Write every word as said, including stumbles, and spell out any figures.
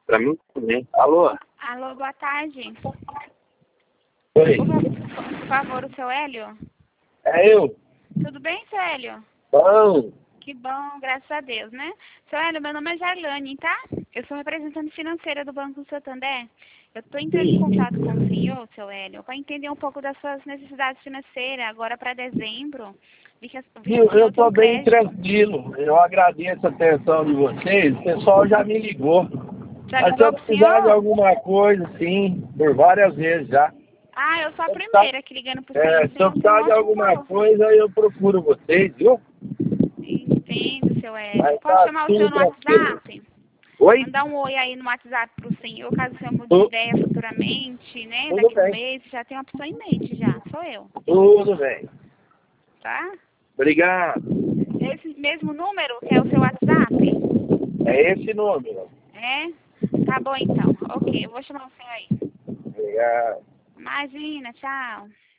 Pra mim também. Alô? Alô, boa tarde. Oi. Por favor, o seu Hélio? É eu? Tudo bem, seu Hélio? Bom. Que bom, graças a Deus, né? Seu Hélio, meu nome é Jarlane, tá? Eu sou representante financeira do Banco do Santander. Eu estou entrando em contato com o senhor, seu Hélio, para entender um pouco das suas necessidades financeiras agora para dezembro. Vi que, vi que Eu, o senhor eu tem tô um bem crédito. tranquilo. Eu agradeço a atenção de vocês. O pessoal já me ligou. Já Mas se eu ligou pro precisar de senhor? alguma coisa, sim, por várias vezes já. Ah, eu sou a Se eu precisar, primeira aqui ligando pro senhor. é, O se eu senhor tem um precisar de ótimo alguma valor. coisa, eu procuro vocês, viu? Entendo, seu Hélio. Mas Posso tá chamar o tudo senhor no tranquilo. WhatsApp? Oi? Mandar um oi aí no WhatsApp pro senhor, caso o senhor mude de Tu- ideia futuramente, né? Tudo Daqui um bem. mês, já tem uma pessoa em mente já, sou eu, Tudo bem. tá? Obrigado. Esse mesmo número que é o seu WhatsApp? É esse número. É? Tá bom então. Ok, eu vou chamar o senhor aí. Obrigado. Imagina, tchau.